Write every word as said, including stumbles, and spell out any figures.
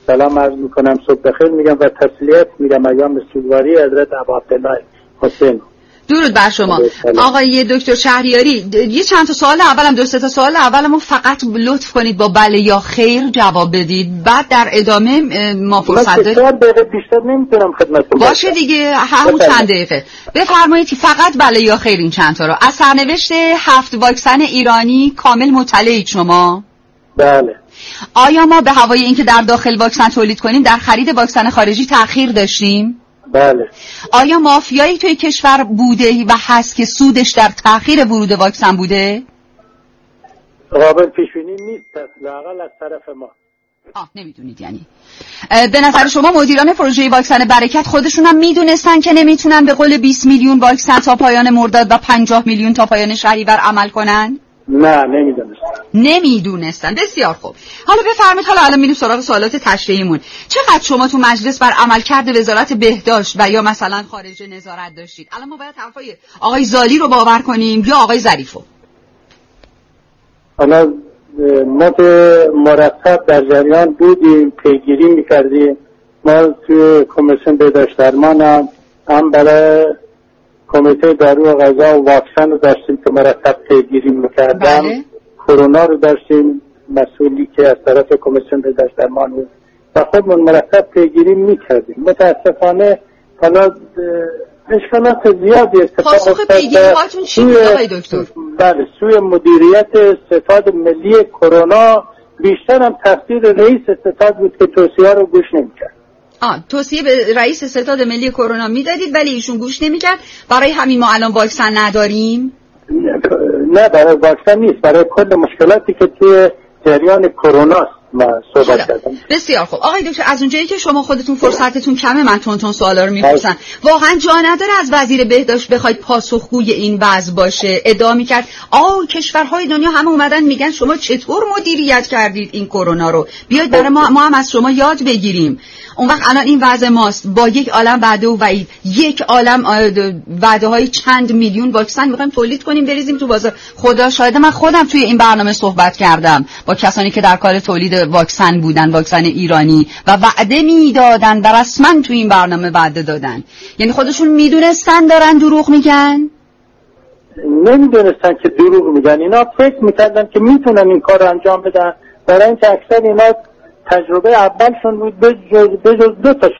سلام عرض میکنم، صبح بخیر میگم و تسلیت میگم ایام سوگواری حضرت ابا عبدالله حسین. درود بر شما آقای دکتر شهریاری. یه چند تا سوال اولم دو سه تا سوال اولمو فقط لطف کنید با بله یا خیر جواب بدید، بعد در ادامه ما فرصت داریم. من دقیقه بیشتر نمیتونم خدمتتون باشه دیگه، همون چند دقیقه بفرمایید فقط بله یا خیر این چند تا رو. از سرنوشت هفت واکسن ایرانی کامل مطلعید شما؟ بله. آیا ما به هوای اینکه در داخل واکسن تولید کنیم در خرید واکسن خارجی تأخیر داشتیم؟ بله. آیا مافیایی توی کشور بوده و هست که سودش در تأخیر ورود واکسن بوده؟ قابل پیش‌بینی نیست لااقل از طرف ما. آه نمیدونید یعنی. به نظر شما مدیران پروژه واکسن برکت خودشون هم میدونستن که نمیتونن به قول بیست میلیون واکسن تا پایان مرداد و پنجاه میلیون تا پایان شهریور عمل کنن؟ نه نمیدونستن. نمیدونستن. بسیار خوب. حالا بفرمایید، حالا الان میریم سراغ سوالات تشریحیمون. چقدر شما تو مجلس بر عملکرد وزارت بهداشت و یا مثلا خارجه نظارت داشتید؟ الان ما باید حرفای آقای زالی رو باور کنیم یا آقای ظریفو؟ حالا ما مرتب در جریان بودیم، پیگیری میکردیم. ما توی کمیسیون بهداشت درمان هم, هم برای کمیته دارو و غذا و واکسن رو داشتیم که مرتب پیگیری میکردم. بله. کرونا رو داشتیم، مسئولی که از طرف کمیسیون بهداشت درمان بود و خودمون مرتب پیگیری میکردیم. متاسفانه حالا اشکالات زیادی اتفاق افتاد. پاسخ پیگیری هاتون چی بود آقای دکتر؟ بله، سوی مدیریت ستاد ملی کرونا بیشتر هم تقصیر رئیس ستاد بود که توصیه رو گوش نمیکرد. آه توصیه به رئیس ستاد ملی کرونا میدادید ولی ایشون گوش نمیکرد. برای همین ما الان واکسن نداریم. نه برای واکسن نیست، برای کل مشکلاتی که توی جریان کرونا ما صحبت کردم. بسیار خوب آقای دکتر، از اونجایی که شما خودتون فرصتتون کمه من تون تون سوالا رو میپرسم، واقعا جا نداره از وزیر بهداشت بخواید پاسخگوی این وضع باشه؟ ادعا میکرد آه کشورهای دنیا همه اومدن میگن شما چطور مدیریت کردید این کرونا رو، بیاید برای ما ما هم از شما یاد بگیریم. اون وقت الان این وضع ماست با یک عالم وعده و وعید، یک عالم وعده های چند میلیون واکسن میخوایم تولید کنیم بریزیم تو بازار. خدا شاهد من خودم توی این برنامه صحبت کردم با کسانی که در کار تولید واکسن بودن، واکسن ایرانی، و وعده میدادن و رسما توی این برنامه وعده دادن. یعنی خودشون میدونستن دارن دروغ میگن؟ نمیدونستن که دروغ میگن، اینا فکر میکردن که میتونن این کار رو انجام بدن، برای اینکه اکثر اینا تجربه اولشون بود به جز, به جز دو تا